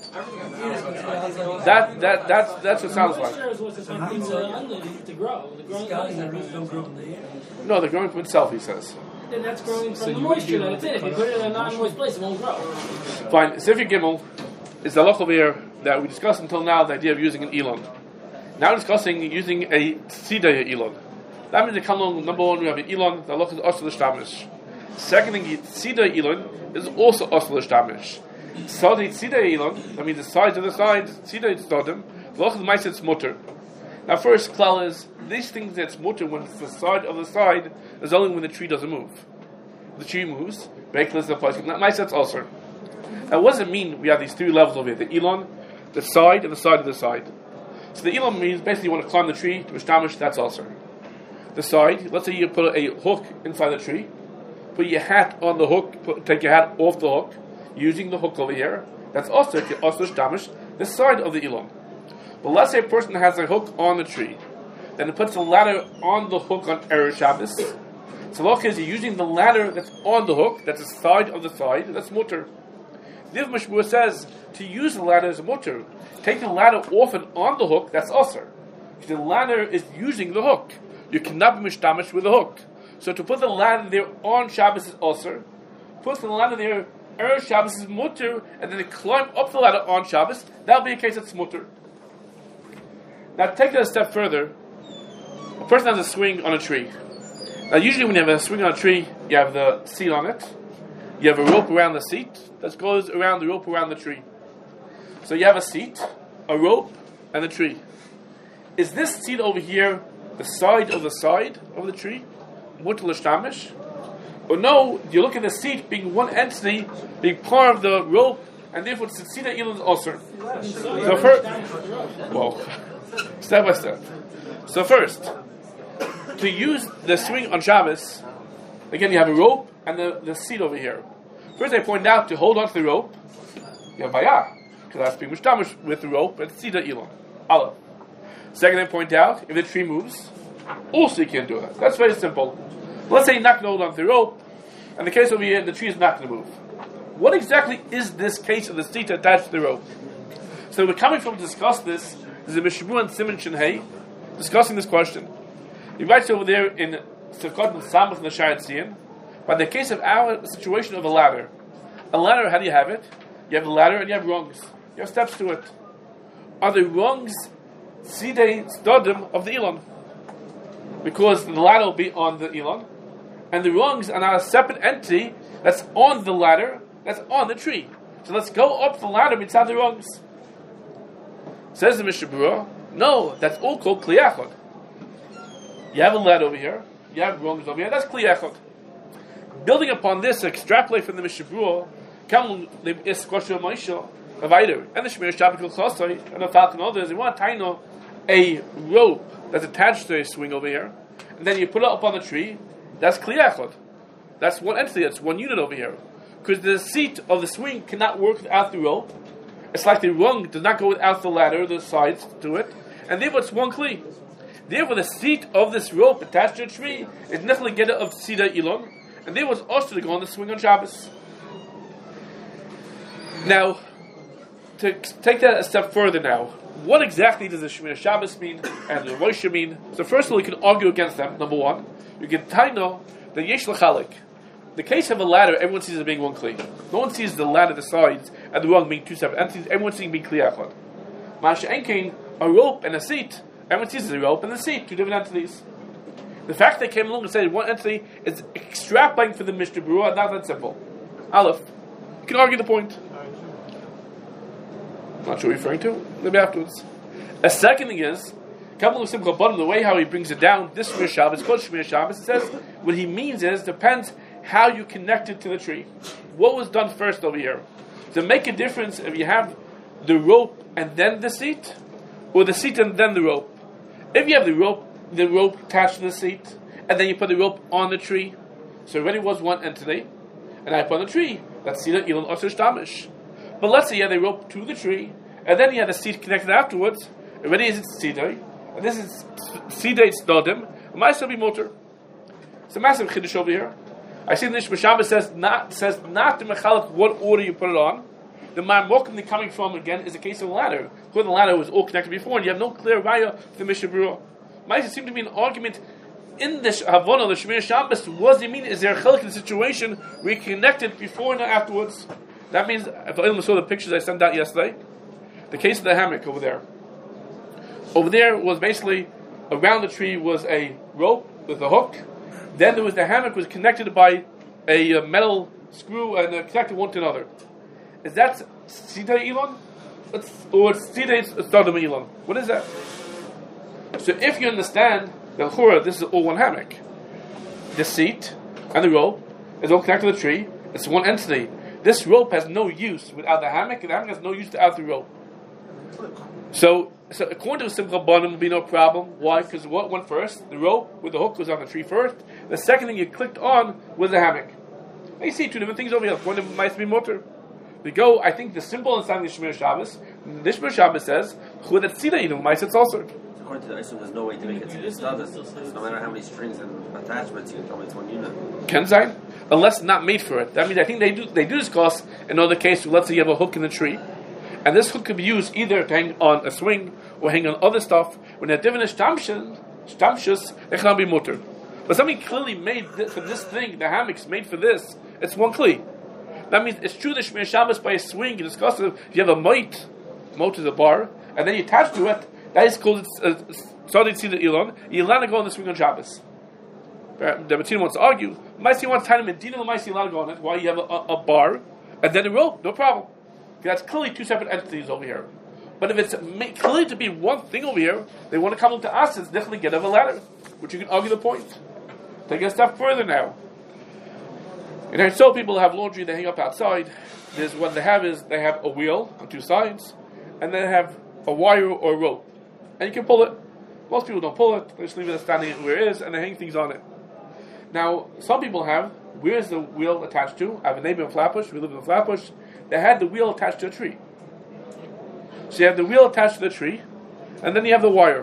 That's what it sounds like. Moisture is what's affecting the underneath to grow. The growing Guys that underneath. don't grow in the air. No, they're growing from itself. He says. Then that's growing from the moisture that it's in. If you put it in a non-moist place, it won't grow. Fine. Sefer Gimel is the halach over here that we discussed until now. The idea of using an elon. Now we're discussing using a tzidei elon. That means the kalon, number one, we have an elon. The halach is osel l'shtamish. Second thing, tzidei elon is also osel l'shtamish. So the tzidei elon, that means the sides of the sides, tzidei tzodim. The halach is ma'aseh it's mutter. Now, first, klal is these things that's mutter when it's the side of the side is only when the tree doesn't move. The tree moves. Ma'aseh it's also. Now, what does it mean? We have these three levels over here: the elon, the side, and the side of the side. So the elon means basically you want to climb the tree to mishtamish. That's also. The side. Let's say you put a hook inside the tree, put your hat on the hook, take your hat off the hook, using the hook over here. That's also mishtamish. The side of the elon. But let's say a person has a hook on the tree, then it puts a ladder on the hook on Erev Shabbos. So the is you're using the ladder that's on the hook. That's the side of the side. That's mutter. The Mishmur says to use the ladder as a mutter. Take the ladder off and on the hook, that's usher. The ladder is using the hook. You cannot be mishtamish with the hook. So to put the ladder there on Shabbos is usher. Put the ladder there, Erev Shabbos is mutter, and then they climb up the ladder on Shabbos, that'll be a case that's mutter. Now take that a step further. A person has a swing on a tree. Now usually when you have a swing on a tree, you have the seat on it. You have a rope around the seat that goes around the rope around the tree. So you have a seat, a rope, and a tree. Is this seat over here the side of the tree? Mutter l'shtamish? Or no, you look at the seat being one entity, being part of the rope, and therefore the seat that is also. So first, well, step by step. So first, to use the swing on Shabbos, again you have a rope and the seat over here. First I point out to hold on to the rope, you have bayah, because that's being mishtamish with the rope and tzida elon. Allah. Second I point out, if the tree moves, also you can't do that. That's very simple. Let's say you're not going to hold on to the rope, and the case over here, the tree is not going to move. What exactly is this case of the seat attached to the rope? So we're coming from to discuss this. There's a Mishmur and Simon Shinhei discussing this question. He writes over there in Sefkot and Samach and the Shayat Tzion, by the case of our situation of a ladder. A ladder, how do you have it? You have a ladder and you have rungs. You have steps to it. Are the rungs tzidei stodim of the elon? Because the ladder will be on the elon, and the rungs are now a separate entity that's on the ladder, that's on the tree. So let's go up the ladder inside the rungs. Says the Mishnah Berurah, no, that's all called Kli Echad. You have a ladder over here, you have rungs over here, that's Kli Echad. Building upon this, extrapolate from the Mishnah Berurah, come the Iskosha Moshe, a Vayder, and the Shemir Shabbat Chosai, and the Falcon others, you want to tie a rope that's attached to a swing over here, and then you put it up on the tree, that's Kli Echad. That's one entity, that's one unit over here. Because the seat of the swing cannot work without the rope. It's like the rung does not go without the ladder, the sides to it, and therefore it's one Kli. Therefore the seat of this rope attached to a tree is Nechel Geda of Tzida Elon, and therefore it's also to go on the swing on Shabbos. Now, to take that a step further now, what exactly does the Shemir Shabbos mean and the Rosh mean? So first of all, you can argue against them, number one. You can taino the Yesh L'chalik. The case of a ladder, everyone sees it being one Kli. No one sees the ladder, the sides, and the rung being two separate entities. Everyone sees it being Kli Echad. Masha Enkein, a rope and a seat. Everyone sees the rope and the seat, two different entities. The fact they came along and said one entity is extrapolating for the Mishnah Berurah, not that simple. Aleph. You can argue the point. Not sure what you're referring to. Maybe afterwards. A second thing is, the way how he brings it down, this Shmir Shabbos, called Shmir Shabbos, it says, what he means is, depends how you connect it to the tree. What was done first over here? To make a difference if you have the rope and then the seat, or the seat and then the rope. If you have the rope attached to the seat, and then you put the rope on the tree, so it already was one entity, and I put on the tree, that's Sida Elon Osir Shtamish. But let's say you had the rope to the tree, and then you had the seat connected afterwards, already is Sida, and this is Sida Stodim, it might still be motor. It's a massive chiddush over here. I see the Shmir Shabbos says not to mechalach what order you put it on. The Marmokim they're coming from again is a case of a ladder. Where the ladder was all connected before, and you have no clear raya for the Mishnah Berurah. Might seem to be an argument in the Havana, the Shmir Shabbos. What does it mean? Is there a chiluk in the situation where you connected before and afterwards? That means if anyone saw the pictures I sent out yesterday, the case of the hammock over there. Over there was basically around the tree was a rope with a hook. Then there was the hammock was connected by a metal screw and connected one to another. Is that Sida Elon? Or Sida Sodom Elon? What is that? So if you understand the Chura, this is all one hammock. The seat and the rope is all connected to the tree. It's one entity. This rope has no use without the hammock, and the hammock has no use without the rope. So according to Simcha Banim, will be no problem. Why? Because what went first? The rope with the hook was on the tree first. The second thing you clicked on was the hammock. Now you see two different things over here. One of them might be motor. We go, I think the simple understanding of Shmir Shabbos, the Shmir Shabbos says, Chudat Sida Inu, Maisetz also. According to the Isham, there's no way to make it to the status. No matter how many strings and attachments, you can come into one unit. Kenzain? Unless not made for it. That means I think they do discuss another case, let's say you have a hook in the tree, and this hook could be used either to hang on a swing or hang on other stuff. When they're different stamshus, they cannot be mutter. But something clearly made for this thing, the hammock's made for this, it's one kli. That means it's true that Shmir Shabbos by a swing, you discuss it, if you have a moat is a bar, and then you attach to it, that is called Sodid Sida Elon, you're allowed to go on the swing on Shabbos. The Batina wants to argue, Maisi wants time Medina, Maisi allowed to go on it, why you have a bar, and then a rope, no problem. That's clearly two separate entities over here. But if it's clearly to be one thing over here, they want to come into us, it's definitely get of a ladder, which you can argue the point. Take it a step further now. And so people have laundry, they hang up outside. There's what they have is they have a wheel on two sides, and they have a wire or a rope. And you can pull it. Most people don't pull it, they just leave it standing where it is, and they hang things on it. Now, some people have, where's the wheel attached to? I have a neighbor in Flatbush, we live in Flatbush, they had the wheel attached to a tree. So you have the wheel attached to the tree, and then you have the wire.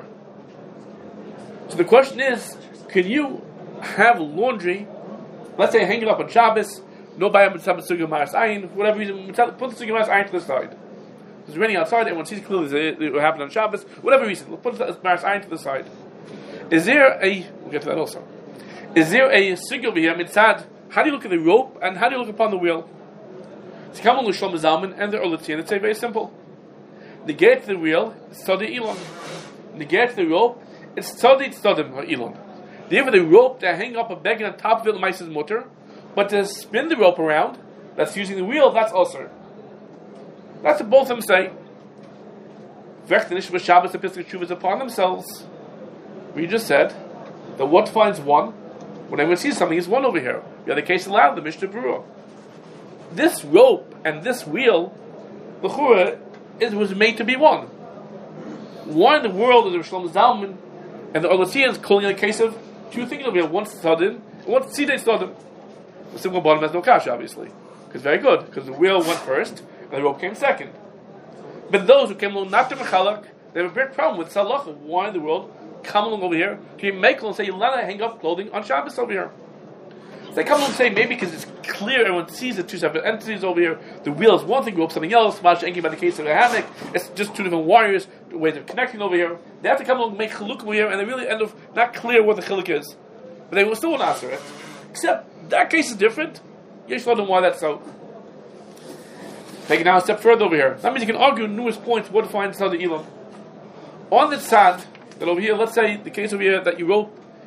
So the question is, can you have laundry, let's say hang it up on Shabbos, no buy a Sugya Maras Ayin, for whatever reason, put the Sugya Maras Ayin to the side. It's raining outside, everyone sees clearly it will happen on Shabbos, whatever reason, we'll put the Maras Ayin to the side. Is there we'll get to that also. Is there a Sugya over here, Mitzad, how do you look at the rope, and how do you look upon the wheel? It's come on Shlomo Zalman and the Orlitzi, and it's very simple. Negate the wheel, it's Tzadi Elon. Negate the rope, it's Tzadi Tzadim or Elon. Therefore, the rope to hang up a bag on top of it, mice is mutter, but to spin the rope around, that's using the wheel, that's also. That's what both of them say. Vech Shabbos and Pesach Shuvah is upon themselves. We just said that what finds one, when everyone sees something, is one over here. You have the case allowed, the Mishnah Berurah. This rope and this wheel, the Chura, was made to be one. One in the world of the Shlomo Zalman and the Orlasians calling it a case of two things over here. One Sodom and one Sidei Sodom. The simple bottom has no cash, obviously. Because very good, because the wheel went first and the rope came second. But those who came along not to Mechalak, they have a big problem with Salach. Why in the world come along over here? Can you make and say, you'll not hang up clothing on Shabbos over here? So they come along and say, maybe because it's clear, everyone sees the two separate entities over here. The wheel is one thing, rope something else. Mash Enki by the case of the hammock, it's just two different wires, ways of connecting over here. They have to come along and make chiluk over here, and they really end up not clear what the chiluk is. But they will still not answer it. Except that case is different. You should know why that's so. Take it now a step further over here. That means you can argue numerous points what defines Tzad Elon. On the tzad, that over here, let's say the case over here that your rope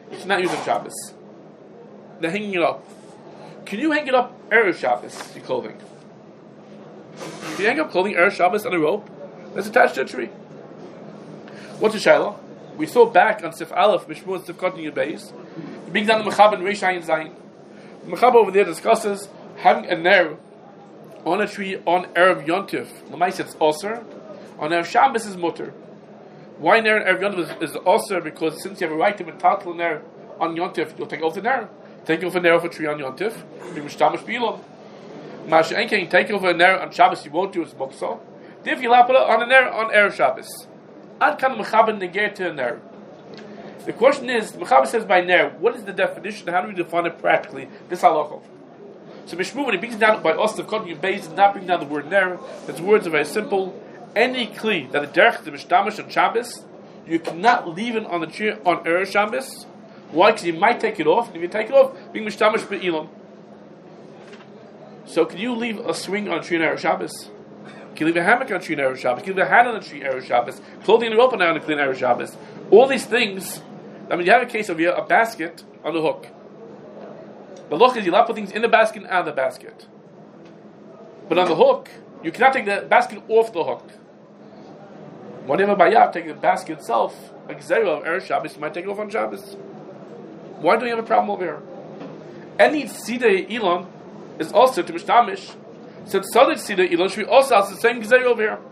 you cannot use on Shabbos. They're hanging it up. Can you hang it up Erev Shabbos, your clothing? Can you hang up clothing Erev Shabbos on a rope that's attached to a tree? What's the Shiloh? We saw back on Sif Aleph, Mishmur and Sif Katan Yud Beis. It brings down the Mechab and Reish Ayin Zayin. The Mechab over there discusses having a ner on a tree on Erev Yontif. L'mais it's Osir. On Erev Shabbos is Mutter. Why ner on Erev Yontif is Osir? Because since you have a right to metal ner on Yontif, you'll take off the ner. Take off a ner of a tree on Yontif. You mishtamish b'ilom. Masha Enkein, take over a ner on Shabbos, you won't do it mukso. If you lap it on a ner on Erev Shabbos. Ad kan mechaber negate to a ner. The question is, the mechaber says by ner, what is the definition? How do we define it practically? This halacha. So Mishmur, when he brings down by us the Katan Yud Beis, does not bring down the word ner. His words are very simple. Any kli that the derech the mishtamish on Shabbos, you cannot leave it on the tree on Erev Shabbos. Why? Because you might take it off, and if you take it off, being mishtamish be'ilam. So can you leave a swing on a tree on Erev Shabbos? Can you leave a hammock on a tree on Erev Shabbos? Can you leave a hat on a tree on Erev Shabbos? Clothing in the open on a clean Erev Shabbos? All these things. I mean, you have a case of a basket on the hook. The look is you allow to put things in the basket and out of the basket. But on the hook, you cannot take the basket off the hook. Whenever Bayab take the basket itself, like Zero of Erev Shabbos, you might take it off on Shabbos. Why do you have a problem over here? Any Tzidei Elon is also to Mishtamish. Since Tzaddik Tzidei Elon should be also the same Zero over here.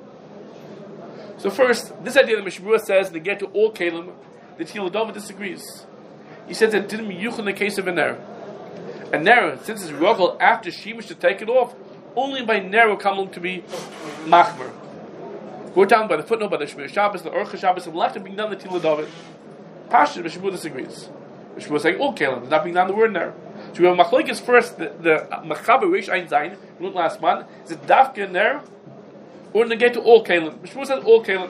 So first, this idea that Mishmur says, they get to all Kalim, the Tziladova disagrees. He says that it didn't be Yuch in the case of a Ner. A Ner, since it's Rogel after Shemesh to take it off, only by Ner will come to be Machmer. We're down by the footnote, by the Shemir Shabbos, the Orcha Shabbos, and left being done the Tziladova. Pashas, Mishmur disagrees. Mishmur is saying all Kalim, it's not being done the word Ner. So we have Machlokes first, the Mechaber Reish Ayin Zayin, we learned last month, is it Dafka Ner, or negate to all Kalim? Mishmur says all Kalim.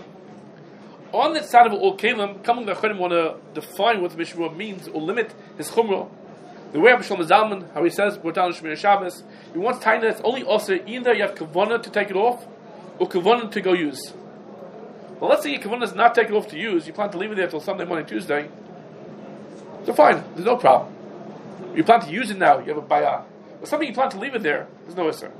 On the side of all Kalim, coming the Chodim want to define what Mishmur means or limit his Chumrah. The way of Shlomo Zalman, how he says, we're down in Shemir Shabbos, he wants to it's only also either you have Kavanah to take it off, or Kavanah to go use. Well, let's say your Kavanah is not take it off to use, you plan to leave it there till Sunday, Monday, Tuesday. So fine, there's no problem. You plan to use it now, you have a bayah. But something you plan to leave it there, there's no issur.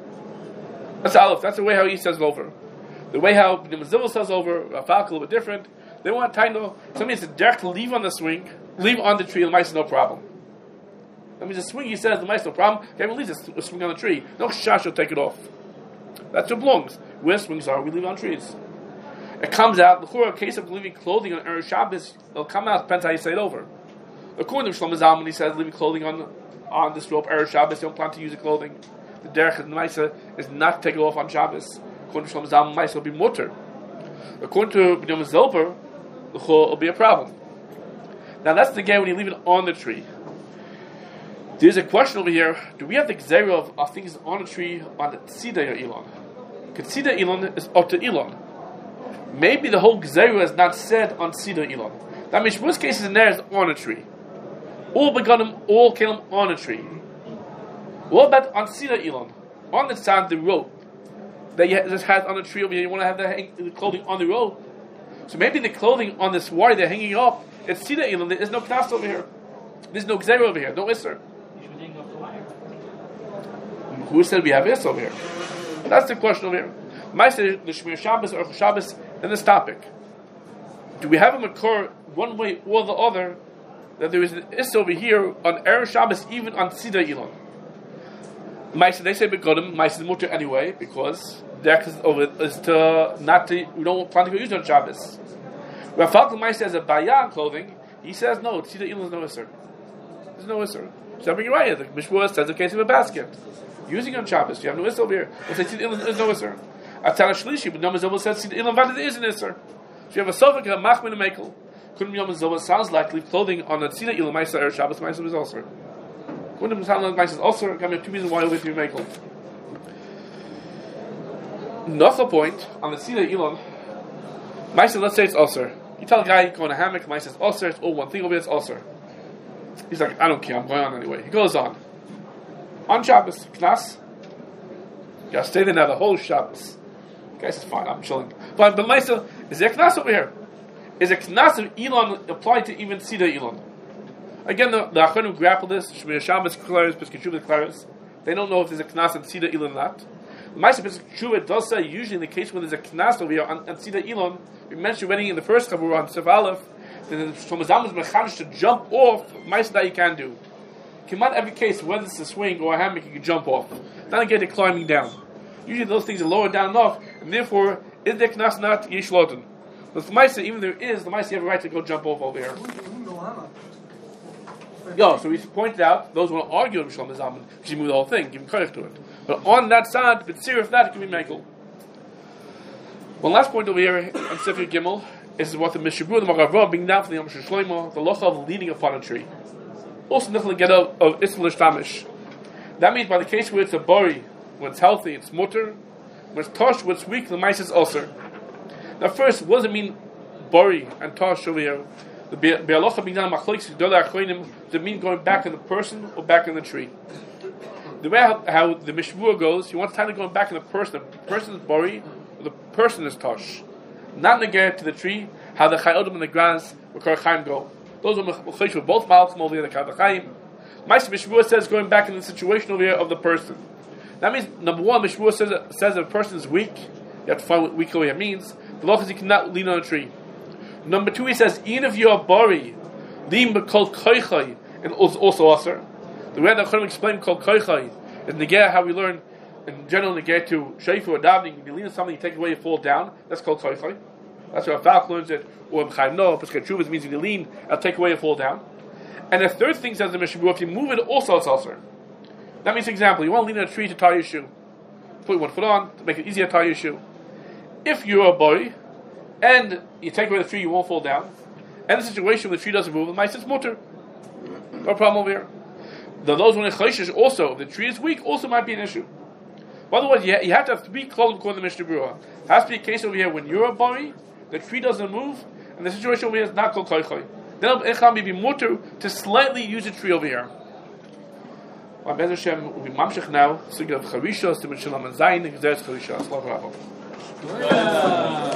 That's Aleph, that's the way how he says it over. The way how the Mazil says over, Rafal a little bit different. They want Taino, something is direct to leave on the swing, leave on the tree, the mice no problem. That means the swing, he says, the mice no problem, okay, we'll leave the swing on the tree. No shash will take it off. That's what belongs. Where swings are, we leave on trees. It comes out, the case of leaving clothing on Erev Shabbos, it'll come out, depends how you say it over. According to Shlomo Zalman, he says leaving clothing on this rope Erev Shabbos, you don't plan to use the clothing. The derech of the Maisa is not to take it off on Shabbos. According to Shlomo Zalman, Maisa will be mutter. According to B'nyamin Zilber, the chol will be a problem. Now that's the game when you leave it on the tree. There's a question over here: do we have the gzera of things on a tree on the tzidei or elon? Because tzidei elon is otter elon. Maybe the whole gzera is not said on tzidei elon. That means most cases in there is on a tree. All beganim, all kelim on a tree. What about on tzidei elon? On the side, the rope that you just had on a tree over here, you want to have the clothing on the rope. So maybe the clothing on this wire they're hanging up, it's tzidei elon. There's no knas over here. There's no gzera over here. No isser. Who said we have this over here? That's the question over here. Ma'aser the Shemir Shabbos or Shabbos in this topic. Do we have a makor one way or the other that there is an is over here on Erev Shabbos even on Tzidei Elon? Ma'aser they say begodim Ma'aser mutter anyway because their is to not to we don't plan to go use it on Shabbos. Rafal Ma'aser has a bayan clothing. He says no Tzidei Elon is no isser. There's no isser. So I'm bringing right. The Mishmur says the case of a basket. Using on Shabbos, you have no isser over here. They say Tzidei Elon is no isser. Atara Shlishi, but Yom Zobel says Tzidei Elon Vada is an isser. So you have a sofik and a machmin and mekel. Couldn't Yom Zobel sounds like leave clothing on the Tzidei Elon Ma'aser or Shabbos Ma'aser is also. Couldn't sound like Ma'aser is also. Come here, two reasons why you leave your mekel. Another point on the Tzidei Elon Ma'aser. Let's say it's also. You tell a guy going to hammock, Ma'aser is also. It's all one thing over here. It's also. He's like, I don't care, I'm going on anyway. He goes on. On Shabbos, Knas. You gotta stay there now the whole Shabbos. Okay, says, fine, I'm chilling. But Maisa, is there Knas over here? Is a Knas of Elon applied to even Tzidei Elon? Again, the Achronim grapple this. Shmir Shabbos Klaris, Pesach Tshuva Klaris. They don't know if there's a knas on Tzida Elon or not. The Ma'aseh Pesach Tshuva does say usually in the case when there's a knas over here on Tzida Elon, we mentioned already in the first Chavurah on Sef Aleph, that the Shlomo Zalman is mechanish to jump off. Ma'aseh that you can do. Come on, every case, whether it's a swing or a hammock, you can jump off. Not again to climbing down. Usually those things are lower down enough, and therefore, is there knas not yeshloten? But for Ma'aseh, even if there is, the Ma'aseh have a right to go jump off over here. Yo, so we pointed out those who want to argue with Shlomo Zalman, should move the whole thing, give him courage to it. But on that side, but serious that, it can be Michael. One last point over here on Sefer Gimel is what the Mishabur, the Maravah, being down for the Yom Shlomo, the locha of leaning upon a tree. Also, nothing get out of Ismail Shtamish. That means by the case where it's a bori, when it's healthy, it's mutter. When it's tosh, when it's weak, the mice is ulcer. Now, first, what does it mean, bori and tosh over here? The be'alocha being down machloks gedolei achronim, does it mean going back in the person or back in the tree? The way how the Mishvur goes, he wants time to go back in the person. The person is bori, or the person is tosh. Not negate to the tree, how the chayodim and the grass, where Kor go. Those are mechayim for both malchim over here, the Kavachayim. Ma'aseh Mishvur says going back in the situation over here of the person. That means, number one, Mishvur says that a person is weak. You have to find what weak over here means. The law is he cannot lean on a tree. Number two, he says, even if you're bari, lean b'kol koichai, and also aser. The way that Chachamim explain kol koichai is negeh, how we learn in general negeh to shayfu or davening. If you lean on something, you take it away, you fall down. That's called koichai. That's what Falk learns it. Or in Chaim Noah, Pesach Tshuva means if you lean, I'll take away, you fall down. And the third thing says the Mishabur, if you move it, also it's aser. That means, for example, you want to lean on a tree to tie your shoe. Put one foot on to make it easier to tie your shoe. If you're a boy and you take away the tree, you won't fall down. And the situation where the tree doesn't move, the mice is mutter. No problem over here. Those when it also, if the tree is weak, also might be an issue. Otherwise, you have to have 3 clothing according to the Mishnah Berurah. It has to be a case over here when you're a boy, the tree doesn't move, and the situation over here is not called koichai. Then it may be mutter to slightly use the tree over here. Bez Hashem, we mamshich now. Sugya of Charisha, Simon Shalom and Zayin, Gezeres Charisha. Slav Rabba.